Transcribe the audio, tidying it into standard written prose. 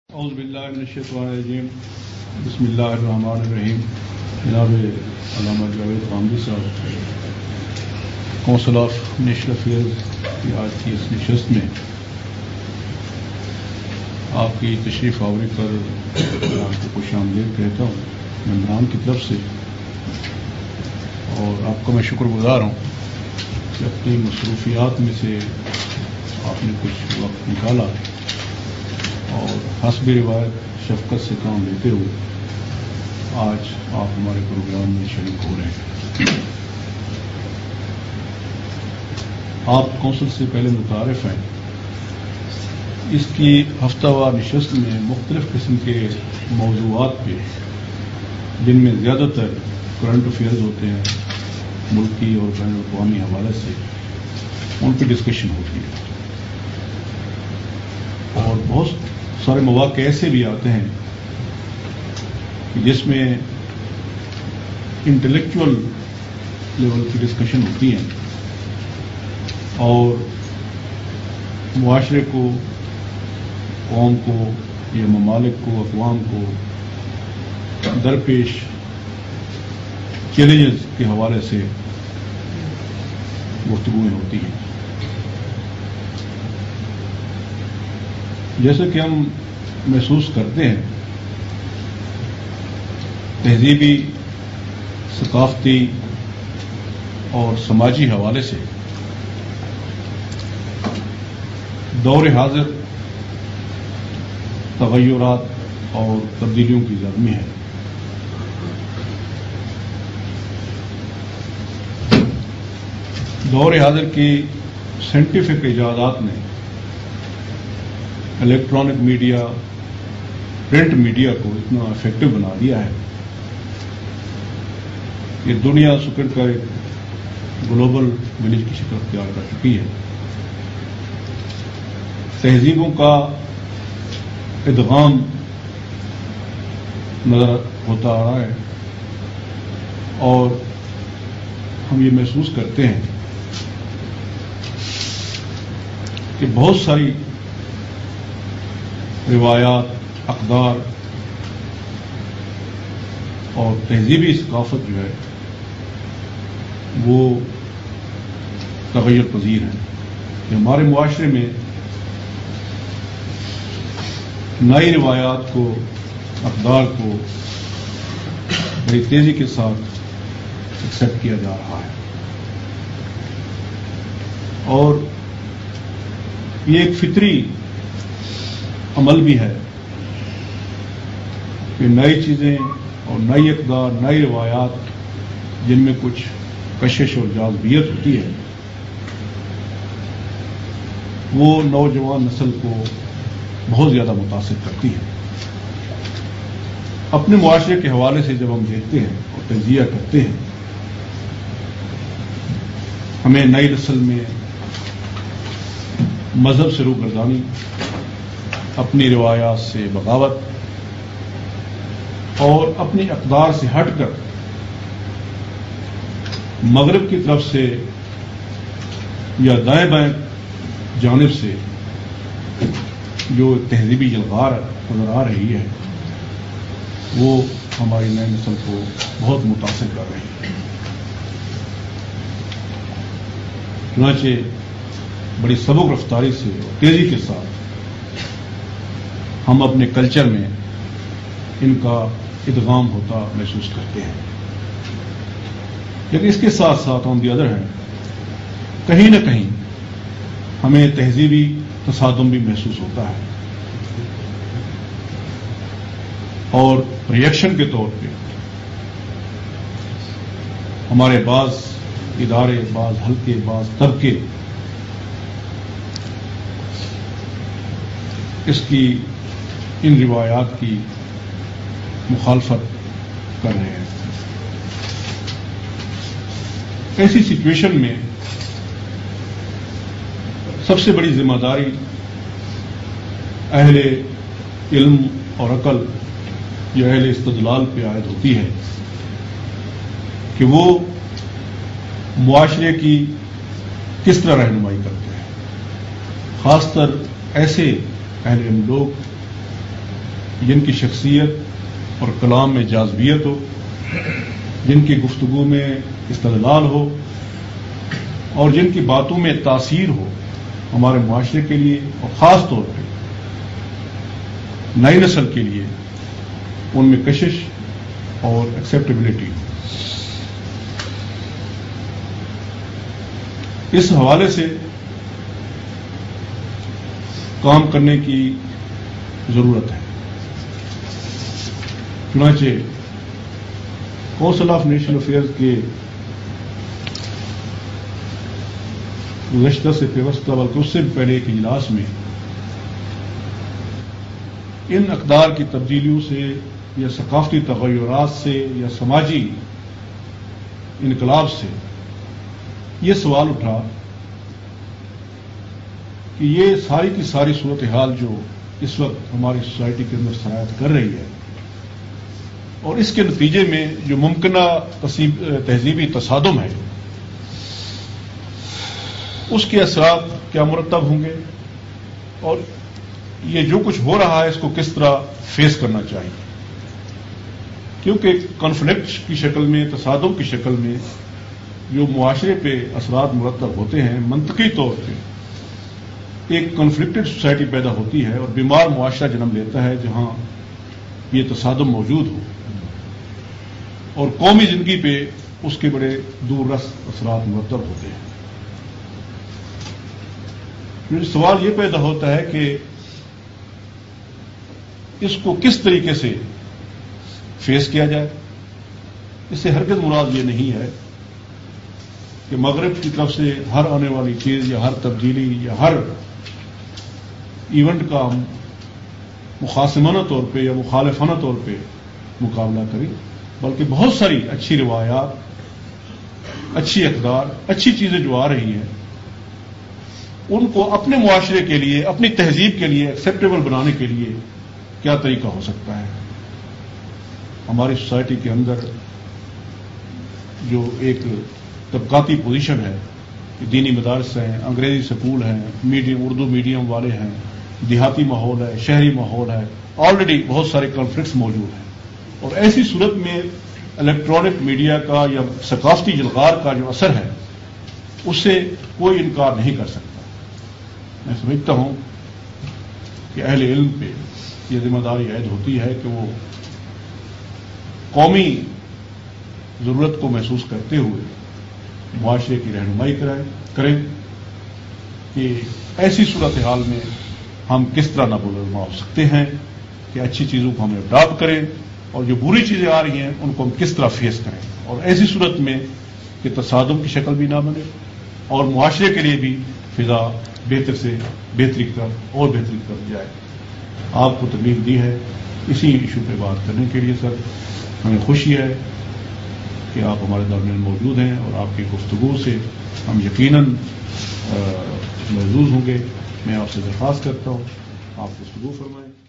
اعوذ باللہ من الشیطان الرجیم بسم اللہ الرحمن الرحیم. جناب علامہ جاوید غامدی صاحب کونسل آف نیشنل افیئرز کی آج کی اس نشست میں آپ کی تشریف آوری پر آپ کو خوش آمدید کہتا ہوں ممبران کی طرف سے، اور آپ کا میں شکر گزار ہوں کہ اپنی مصروفیات میں سے آپ نے کچھ وقت نکالا اور حسب روایت شفقت سے کام لیتے ہوئے آج آپ ہمارے پروگرام میں شریک ہو رہے ہیں. آپ کونسل سے پہلے متعارف ہیں. اس کی ہفتہ وار نشست میں مختلف قسم کے موضوعات پہ، جن میں زیادہ تر کرنٹ افیئرز ہوتے ہیں ملکی اور بین الاقوامی حوالے سے، ان پہ ڈسکشن ہوتی ہے. اور بہت سارے مواقع ایسے بھی آتے ہیں کہ جس میں انٹلیکچوئل لیول کی ڈسکشن ہوتی ہیں اور معاشرے کو، قوم کو یا ممالک کو، اقوام کو درپیش چیلنجز کے حوالے سے گفتگویں ہوتی ہیں. جیسے کہ ہم محسوس کرتے ہیں، تہذیبی، ثقافتی اور سماجی حوالے سے دور حاضر تغیرات اور تبدیلیوں کی زد میں ہے. دور حاضر کی سائنٹیفک ایجادات نے الیکٹرانک میڈیا، پرنٹ میڈیا کو اتنا افیکٹو بنا دیا ہے کہ دنیا سکڑ کر ایک گلوبل ولیج کی شکل اختیار کر چکی ہے. تہذیبوں کا ادغام نظر ہوتا آ رہا ہے اور ہم یہ محسوس کرتے ہیں کہ بہت ساری روایات، اقدار اور تہذیبی ثقافت جو ہے وہ تغیر پذیر ہیں. کہ ہمارے معاشرے میں نئی روایات کو، اقدار کو بڑی تیزی کے ساتھ ایکسیپٹ کیا جا رہا ہے، اور یہ ایک فطری عمل بھی ہے کہ نئی چیزیں اور نئی اقدار، نئی روایات جن میں کچھ کشش اور جاذبیت ہوتی ہے، وہ نوجوان نسل کو بہت زیادہ متاثر کرتی ہے. اپنے معاشرے کے حوالے سے جب ہم دیکھتے ہیں اور تجزیہ کرتے ہیں، ہمیں نئی نسل میں مذہب سے روگردانی، اپنی روایات سے بغاوت اور اپنی اقدار سے ہٹ کر مغرب کی طرف سے یا دائیں بائیں جانب سے جو تہذیبی جلغار نظر آ رہی ہے، وہ ہماری نئی نسل کو بہت متاثر کر رہی ہے. چنانچہ بڑی سبک رفتاری سے اور تیزی کے ساتھ ہم اپنے کلچر میں ان کا ادغام ہوتا محسوس کرتے ہیں. لیکن اس کے ساتھ ساتھ آن دی ادر ہینڈ کہیں نہ کہیں ہمیں تہذیبی تصادم بھی محسوس ہوتا ہے، اور ریئیکشن کے طور پہ ہمارے بعض ادارے، بعض حلقے، بعض طبقے اس کی، ان روایات کی مخالفت کر رہے ہیں. ایسی سچویشن میں سب سے بڑی ذمہ داری اہل علم اور عقل یا اہل استدلال پہ عائد ہوتی ہے کہ وہ معاشرے کی کس طرح رہنمائی کرتے ہیں. خاص طر ایسے اہل علم لوگ جن کی شخصیت اور کلام میں جاذبیت ہو، جن کی گفتگو میں استدلال ہو اور جن کی باتوں میں تاثیر ہو ہمارے معاشرے کے لیے اور خاص طور پہ نئی نسل کے لیے ان میں کشش اور ایکسیپٹیبلٹی ہو۔ اس حوالے سے کام کرنے کی ضرورت ہے۔ چنانچہ کونسل آف نیشنل افیئرز کے گزشتہ سے پیوستہ بلکہ اس سے بھی پہلے ایک اجلاس میں ان اقدار کی تبدیلیوں سے یا ثقافتی تغیرات سے یا سماجی انقلاب سے یہ سوال اٹھا کہ یہ ساری کی ساری صورتحال جو اس وقت ہماری سوسائٹی کے اندر سرایت کر رہی ہے اور اس کے نتیجے میں جو ممکنہ تہذیبی تصادم ہے، اس کے اثرات کیا مرتب ہوں گے اور یہ جو کچھ ہو رہا ہے اس کو کس طرح فیس کرنا چاہیے، کیونکہ کنفلکٹ کی شکل میں، تصادم کی شکل میں جو معاشرے پہ اثرات مرتب ہوتے ہیں، منطقی طور پہ ایک کنفلکٹڈ سوسائٹی پیدا ہوتی ہے اور بیمار معاشرہ جنم لیتا ہے جہاں یہ تصادم موجود ہو اور قومی زندگی پہ اس کے بڑے دور رس اثرات مرتب ہوتے ہیں۔ سوال یہ پیدا ہوتا ہے کہ اس کو کس طریقے سے فیس کیا جائے۔ اس سے ہرگز مراد یہ نہیں ہے کہ مغرب کی طرف سے ہر آنے والی چیز یا ہر تبدیلی یا ہر ایونٹ کا ہم مخاصمانہ طور پہ یا مخالفانہ طور پہ مقابلہ کریں، بلکہ بہت ساری اچھی روایات، اچھی اقدار، اچھی چیزیں جو آ رہی ہیں ان کو اپنے معاشرے کے لیے، اپنی تہذیب کے لیے ایکسیپٹیبل بنانے کے لیے کیا طریقہ ہو سکتا ہے۔ ہماری سوسائٹی کے اندر جو ایک طبقاتی پوزیشن ہے، دینی مدارس ہیں، انگریزی سکول ہیں، اردو میڈیم والے ہیں، دیہاتی ماحول ہے، شہری ماحول ہے، آلریڈی بہت سارے کنفلکٹس موجود ہیں، اور ایسی صورت میں الیکٹرانک میڈیا کا یا ثقافتی جلغار کا جو اثر ہے اس سے کوئی انکار نہیں کر سکتا۔ میں سمجھتا ہوں کہ اہل علم پہ یہ ذمہ داری عائد ہوتی ہے کہ وہ قومی ضرورت کو محسوس کرتے ہوئے معاشرے کی رہنمائی کریں کہ ایسی صورتحال میں ہم کس طرح نابلرما ہو سکتے ہیں کہ اچھی چیزوں کو ہم اڈاپٹ کریں اور جو بری چیزیں آ رہی ہیں ان کو ہم کس طرح فیس کریں، اور ایسی صورت میں کہ تصادم کی شکل بھی نہ بنے اور معاشرے کے لیے بھی فضا بہتر سے بہتری کی طرف اور بہتری کی طرف جائے۔ آپ کو تکلیف دی ہے اسی ایشو پہ بات کرنے کے لیے سر، ہمیں خوشی ہے کہ آپ ہمارے درمیان موجود ہیں اور آپ کی گفتگو سے ہم یقیناً محظوظ ہوں گے۔ میں آپ سے درخواست کرتا ہوں آپ گفتگو فرمائیں۔